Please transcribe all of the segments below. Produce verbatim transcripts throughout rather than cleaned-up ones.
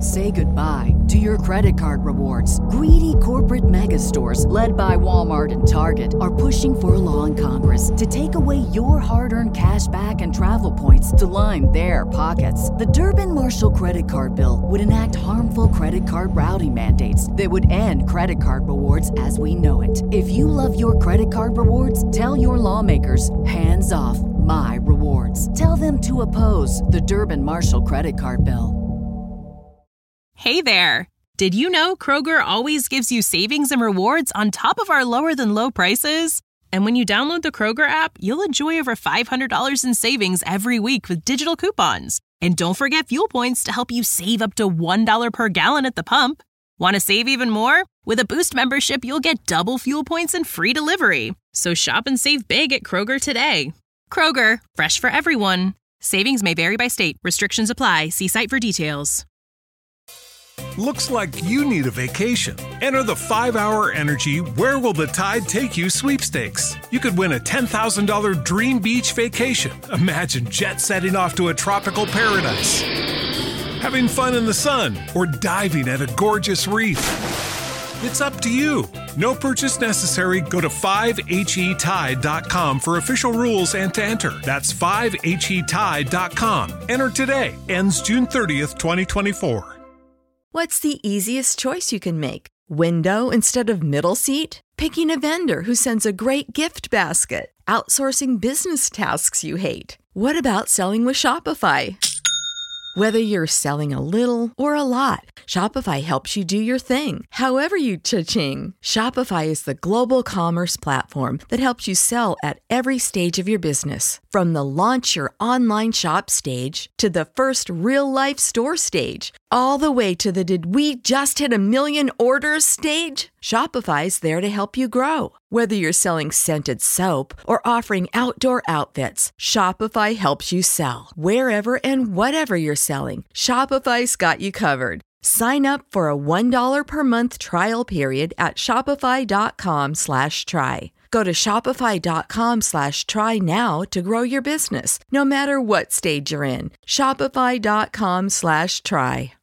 Say goodbye to your credit card rewards. Greedy corporate mega stores, led by Walmart and Target, are pushing for a law in Congress to take away your hard-earned cash back and travel points to line their pockets. The Durbin-Marshall credit card bill would enact harmful credit card routing mandates that would end credit card rewards as we know it. If you love your credit card rewards, tell your lawmakers, hands off my rewards. Tell them to oppose the Durbin-Marshall credit card bill. Hey there! Did you know Kroger always gives you savings and rewards on top of our lower-than-low prices? And when you download the Kroger app, you'll enjoy over five hundred dollars in savings every week with digital coupons. And don't forget fuel points to help you save up to one dollar per gallon at the pump. Want to save even more? With a Boost membership, you'll get double fuel points and free delivery. So shop and save big at Kroger today. Kroger, fresh for everyone. Savings may vary by state. Restrictions apply. See site for details. Looks like you need a vacation. Enter the five hour Energy Where Will the Tide Take You sweepstakes. You could win a ten thousand dollars dream beach vacation. Imagine jet setting off to a tropical paradise, having fun in the sun, or diving at a gorgeous reef. It's up to you. No purchase necessary. Go to five H E tide dot com for official rules and to enter. That's five H E tide dot com. Enter today. Ends June thirtieth, twenty twenty-four. What's the easiest choice you can make? Window instead of middle seat? Picking a vendor who sends a great gift basket? Outsourcing business tasks you hate? What about selling with Shopify? Whether you're selling a little or a lot, Shopify helps you do your thing, however you cha-ching. Shopify is the global commerce platform that helps you sell at every stage of your business. From the launch your online shop stage to the first real-life store stage, all the way to the did we just hit a million orders stage. Shopify's there to help you grow. Whether you're selling scented soap or offering outdoor outfits, Shopify helps you sell. Wherever and whatever you're selling, Shopify's got you covered. Sign up for a one dollar per month trial period at shopify.com slash try. Go to shopify.com slash try now to grow your business, no matter what stage you're in. Shopify.com slash try.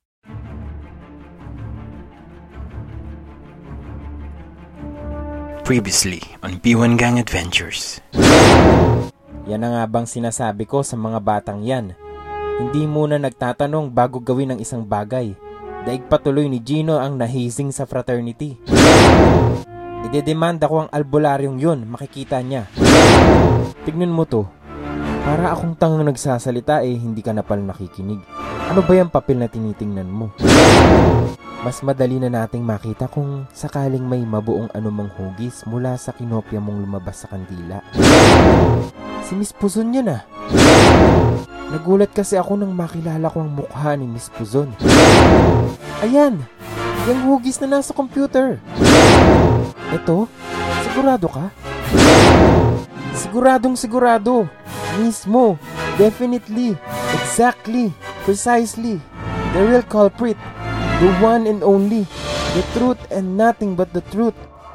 Previously on B one Gang Adventures. Yan na nga bang sinasabi ko sa mga batang yan? Hindi muna nagtatanong bago gawin ang isang bagay. Daig patuloy ni Gino ang nahizing sa fraternity. Idedemanda ko ang albularyong yun, makikita niya. Tignan mo to. Para akong tangang nagsasalita eh, hindi ka na pala nakikinig. Ano ba yung papel na tinitingnan mo? Mas madali na nating makita kung sakaling may mabuong anumang hugis mula sa kinopya mong lumabas sa kandila. Si Miss Puzon yan ah. Nagulat kasi ako nang makilala ko ang mukha ni Miss Puzon. Ayan, yung hugis na nasa computer. Ito, sigurado ka? Siguradong sigurado. Mismo, definitely, exactly, precisely. The real culprit. The one and only, the truth and nothing but the truth.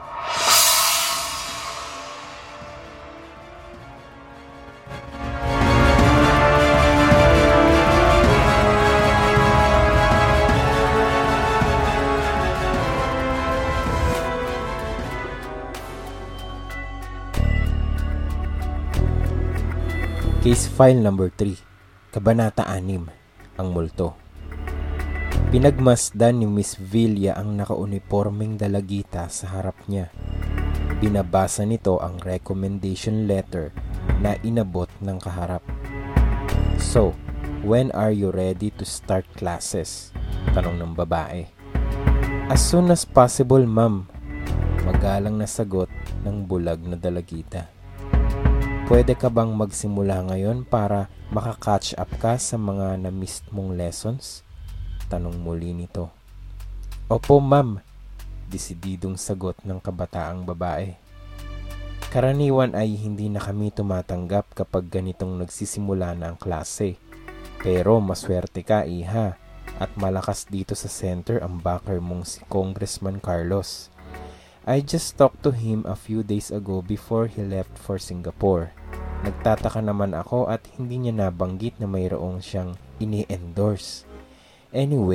Case File Number three, Kabanata six, Ang Multo. Pinagmasdan ni Miss Villa ang nakaunipormeng dalagita sa harap niya. Binabasa nito ang recommendation letter na inabot ng kaharap. So, when are you ready to start classes? Tanong ng babae. As soon as possible, ma'am. Magalang na sagot ng bulag na dalagita. Pwede ka bang magsimula ngayon para makakatch up ka sa mga na-missed mong lessons? Tanong muli nito. Opo, ma'am. Desididong sagot ng kabataang babae. Karaniwan ay hindi na kami tumatanggap kapag ganitong nagsisimula na ang klase. Pero maswerte ka, iha. At malakas dito sa center ang backer mong si Congressman Carlos. I just talked to him a few days ago before he left for Singapore. Nagtataka naman ako at hindi niya nabanggit na mayroong siyang ini-endorse. Anyway,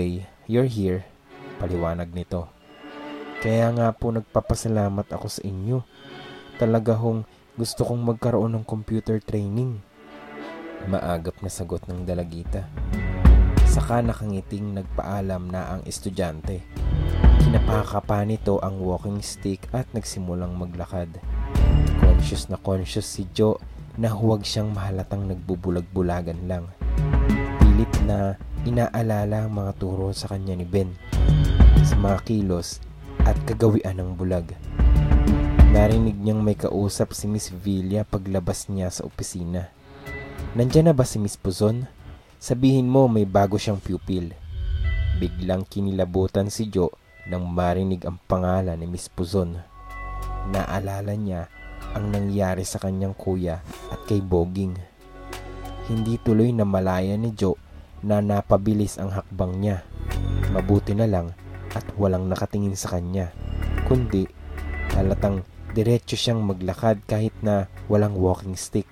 you're here, paliwanag nito. Kaya nga po nagpapasalamat ako sa inyo. Talaga hong gusto kong magkaroon ng computer training. Maagap na sagot ng dalagita. Saka nakangiting nagpaalam na ang estudyante. Kinapaka pa nito ang walking stick at nagsimulang maglakad. Conscious na conscious si Joe na huwag siyang mahalatang nagbubulag-bulagan lang. Pilit na inaalala ang mga turo sa kanya ni Ben sa mga kilos at kagawian ng bulag. Narinig niyang may kausap si Miss Villa paglabas niya sa opisina. Nandiyan na ba si Miss Puzon? Sabihin mo may bago siyang pupil. Biglang kinilabutan si Joe nang marinig ang pangalan ni Miss Puzon. Naalala niya ang nangyari sa kanyang kuya at kay Boging. Hindi tuloy na malaya ni Joe na napabilis ang hakbang niya. Mabuti na lang at walang nakatingin sa kanya, kundi halatang diretso siyang maglakad kahit na walang walking stick.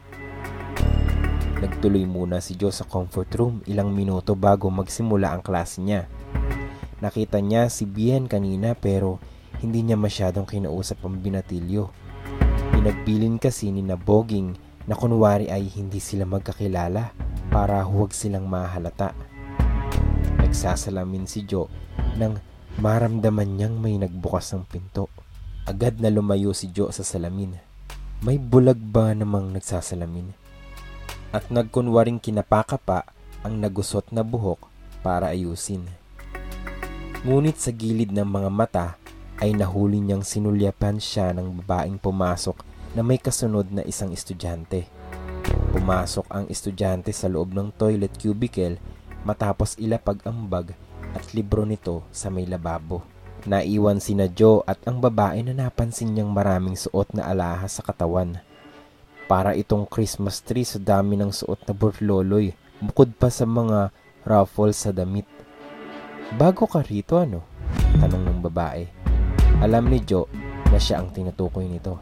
Nagtuloy muna si Joe sa comfort room ilang minuto bago magsimula ang klase niya. Nakita niya si Bien kanina pero hindi niya masyadong kinausap ang binatilyo. Pinagbilin kasi ni na Boging na kunwari ay hindi sila magkakilala para huwag silang mahalata. Nagsasalamin si Joe nang maramdaman niyang may nagbukas ng pinto. Agad na lumayo si Joe sa salamin. May bulag ba namang nagsasalamin? At nagkunwaring kinapaka pa ang nagusot na buhok para ayusin. Ngunit sa gilid ng mga mata ay nahuli niyang sinulyapan siya ng babaeng pumasok na may kasunod na isang estudyante. Pumasok ang estudyante sa loob ng toilet cubicle matapos ilapag ang bag at libro nito sa may lababo. Naiwan sina Joe at ang babae na napansin niyang maraming suot na alahas sa katawan. Para itong Christmas tree sa dami ng suot na burloloy, bukod pa sa mga ruffles sa damit. Bago ka rito ano? Tanong ng babae. Alam ni Joe na siya ang tinutukoy nito.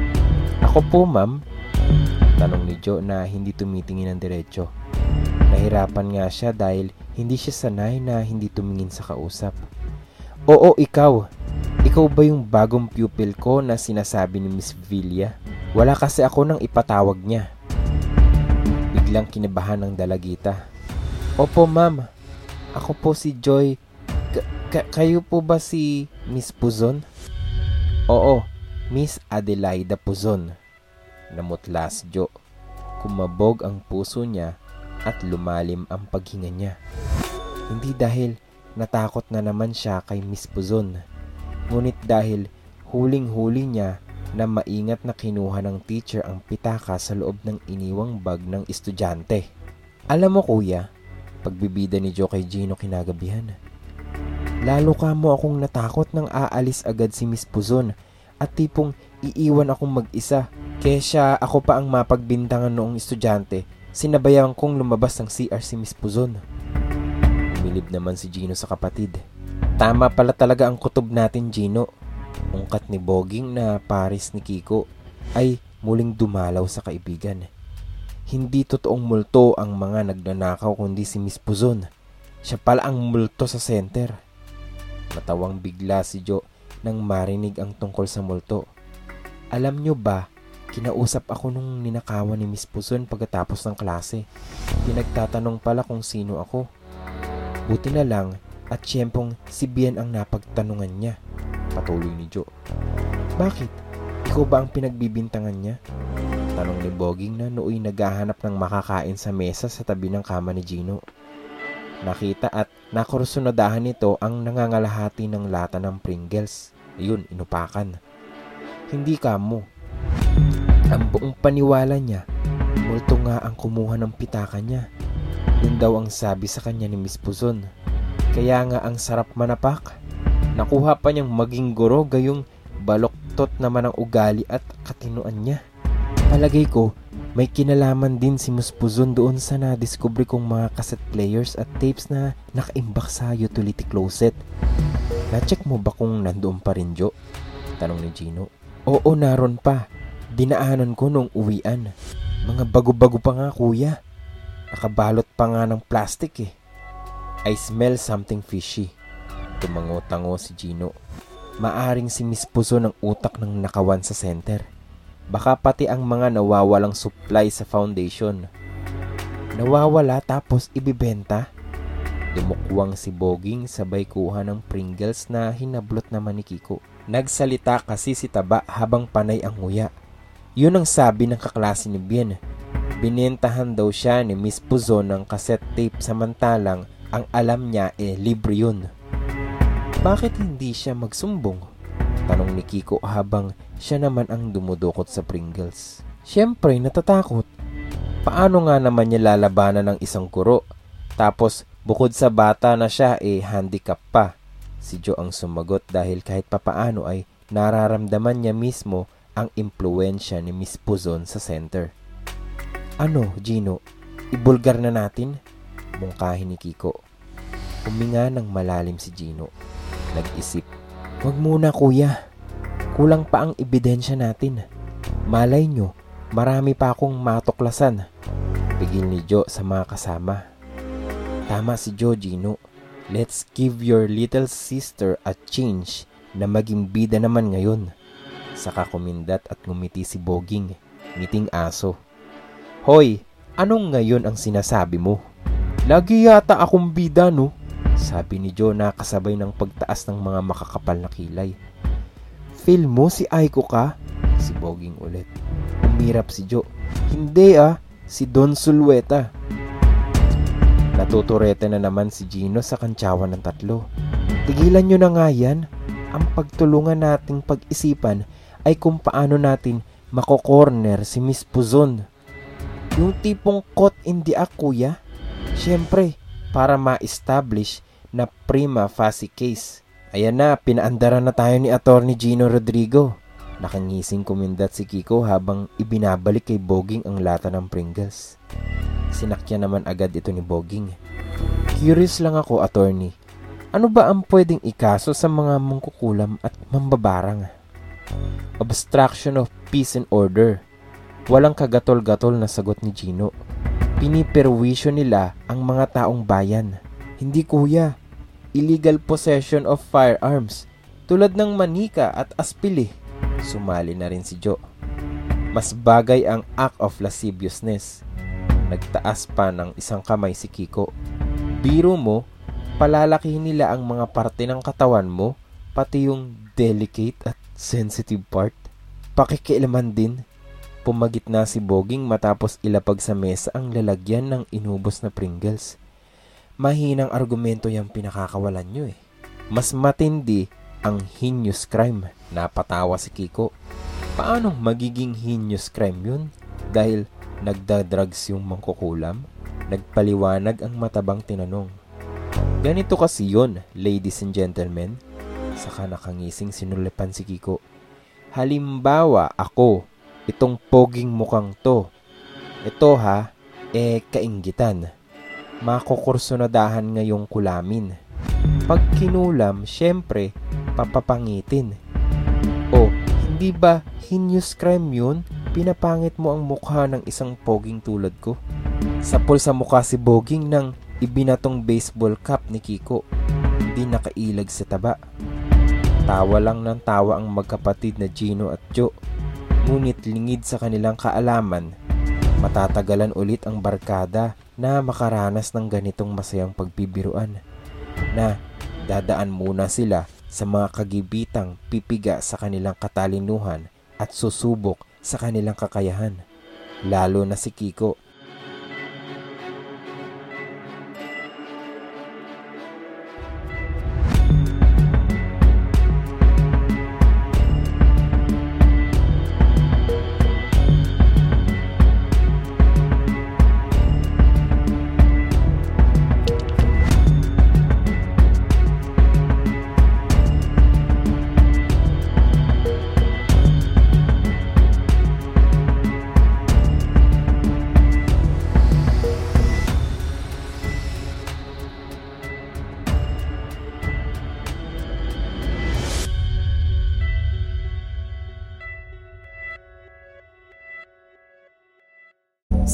Ako po ma'am? Tanong ni Joe na hindi tumitingin ng diretso. Nahirapan nga siya dahil hindi siya sanay na hindi tumingin sa kausap. Oo, ikaw. Ikaw ba yung bagong pupil ko na sinasabi ni Miss Villa? Wala kasi ako nang ipatawag niya. Biglang kinabahan ng dalagita. Opo ma'am, ako po si Joy. K- k- kayo po ba si Miss Puzon? Oo, Miss Adelaida Puzon. Namutla si Joe. Kumabog ang puso niya at lumalim ang paghinga niya. Hindi dahil natakot na naman siya kay Miss Puzon, ngunit dahil huling-huli niya na maingat na kinuha ng teacher ang pitaka sa loob ng iniwang bag ng estudyante. Alam mo kuya, pagbibida ni Joe kay Gino kinagabihan, lalo ka mo akong natakot nang aalis agad si Miss Puzon at tipong iiwan akong mag-isa. Kesya ako pa ang mapagbintangan noong estudyante, sinabayan kong lumabas ng C R si Miss Puzon. Umilib naman si Gino sa kapatid. Tama pala talaga ang kutob natin, Gino. Ungkat ni Boging na paris ni Kiko ay muling dumalaw sa kaibigan. Hindi totoong multo ang mga nagnanakaw kundi si Miss Puzon. Siya pala ang multo sa center. Natawang bigla si Joe nang marinig ang tungkol sa multo. Alam nyo ba, kinausap ako nung ninakawan ni Miss Puzon pagkatapos ng klase. Pinagtatanong pala kung sino ako. Buti na lang at siyempong si Bien ang napagtanungan niya. Patuloy ni Joe. Bakit? Ikaw ba ang pinagbibintangan niya? Tanong ni Boging na nooy naghahanap ng makakain sa mesa sa tabi ng kama ni Gino. Nakita at nakursunadahan nito ang nangangalahati ng lata ng Pringles. Ayun, inupakan. Hindi ka mo. Ang buong paniwala niya, multo nga ang kumuha ng pitaka niya. Yun daw ang sabi sa kanya ni Miss Puzon. Kaya nga ang sarap manapak. Nakuha pa niyang maging guro gayong baloktot naman ang ugali at katinuan niya. Palagay ko, may kinalaman din si Miss Puzon doon sa na-discovery kong mga cassette players at tapes na nakaimbak sa utility closet. Na-check mo ba kung nandoon pa rin, Joe? Tanong ni Gino. Oo, naron pa. Dinaanan ko nung uwian. Mga bago-bago pa nga, kuya. Nakabalot pa nga ng plastic eh. I smell something fishy. Tumango-tango si Gino. Maaring si Miss Puso ng utak ng nakawan sa center. Baka pati ang mga nawawalang supply sa foundation. Nawawala tapos ibibenta? Dumukwang si Boging sabay kuha ng Pringles na hinablot naman ni Kiko. Nagsalita kasi si Taba habang panay ang nguya. Yun ang sabi ng kaklase ni Bien. Binentahan daw siya ni Miss Puzo ng cassette tape samantalang ang alam niya eh libre yun. Bakit hindi siya magsumbong? Tanong ni Kiko habang siya naman ang dumudukot sa Pringles. Siyempre natatakot. Paano nga naman niya lalabanan ng isang kuro? Tapos bukod sa bata na siya eh handicap pa. Si Joe ang sumagot dahil kahit papaano ay nararamdaman niya mismo ang impluensya ni Miss Puzon sa center. Ano, Gino? Ibulgar na natin? Mungkahin ni Kiko. Huminga ng malalim si Gino. Nag-isip. Wag muna kuya. Kulang pa ang ebidensya natin. Malay nyo, marami pa akong matuklasan. Pigil ni Joe sa mga kasama. Tama si Joe, Gino. Let's give your little sister a change na maging bida naman ngayon. Saka kumindat at ngumiti si Boging, ngiting aso. Hoy, anong ngayon ang sinasabi mo? Lagi yata akong bida, no? Sabi ni Joe na kasabay ng pagtaas ng mga makakapal na kilay. Feel mo si Aiko ka? Si Boging ulit. Umirap si Joe. Hindi ah, si Don Sulueta. Natuturete na naman si Gino sa kantsawan ng tatlo. Tigilan nyo na nga yan. Ang pagtulungan nating pag-isipan ay kung paano natin mako-corner si Miss Puzon. Yung tipong caught in the act, kuya. Siyempre, para ma-establish na prima facie case. Ayan na, pinaandaran na tayo ni Attorney Gino Rodrigo. Nakangising kumindat si Kiko habang ibinabalik kay Boging ang lata ng Pringles. Sinakyan naman agad ito ni Boging. Curious lang ako, attorney. Ano ba ang pwedeng ikaso sa mga mangkukulam at mambabarang? Obstruction of peace and order. Walang kagatol-gatol na sagot ni Gino. Piniperwisyo nila ang mga taong bayan. Hindi kuya. Illegal possession of firearms. Tulad ng manika at aspili. Sumali na rin si Joe. Mas bagay ang act of lasciviousness. Nagtaas pa ng isang kamay si Kiko. Biro mo, palalakihin nila ang mga parte ng katawan mo, pati yung delicate at sensitive part. Pakikialaman din. Pumagit na si Boging matapos ilapag sa mesa ang lalagyan ng inubos na Pringles. Mahinang argumento yung pinakakawalan nyo eh. Mas matindi ang heinous crime. Napatawa si Kiko. Paano magiging heinous crime yun? Dahil nagda-drugs yung mangkukulam? Nagpaliwanag ang matabang tinanong. Ganito kasi yun, ladies and gentlemen. Saka nakangising sinulipan si Kiko. Halimbawa, ako, itong poging mukhang to. Ito ha, eh kainggitan. Makukursunadahan ngayong kulamin. Pag kinulam, syempre, papapangitin. O, hindi ba heinous crime yun? Pinapangit mo ang mukha ng isang poging tulad ko. Sapol sa mukha si Boging ng ibinatong baseball cap ni Kiko. Hindi nakailag sa taba. Tawa lang ng tawa ang magkapatid na Gino at Joe. Ngunit lingid sa kanilang kaalaman, matatagalan ulit ang barkada na makaranas ng ganitong masayang pagbibiruan. Na dadaan muna sila sa mga kagibitang pipiga sa kanilang katalinuhan at susubok sa kanilang kakayahan, lalo na si Kiko.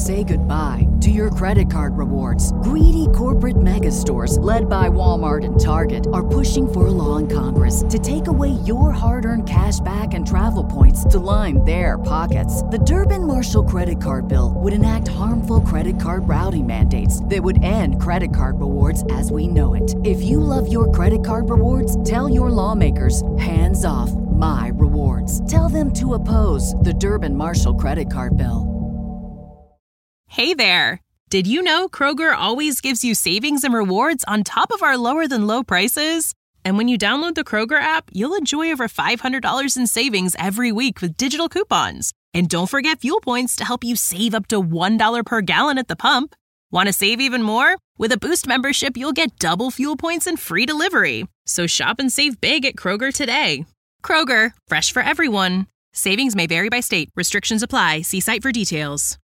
say goodbye to your credit card rewards. Greedy corporate mega stores, led by Walmart and Target, are pushing for a law in Congress to take away your hard-earned cash back and travel points to line their pockets. The Durbin-Marshall credit card bill would enact harmful credit card routing mandates that would end credit card rewards as we know it. If you love your credit card rewards, tell your lawmakers, hands off my rewards. Tell them to oppose the Durbin-Marshall credit card bill. Hey there! Did you know Kroger always gives you savings and rewards on top of our lower-than-low prices? And when you download the Kroger app, you'll enjoy over five hundred dollars in savings every week with digital coupons. And don't forget fuel points to help you save up to one dollar per gallon at the pump. Want to save even more? With a Boost membership, you'll get double fuel points and free delivery. So shop and save big at Kroger today. Kroger, fresh for everyone. Savings may vary by state. Restrictions apply. See site for details.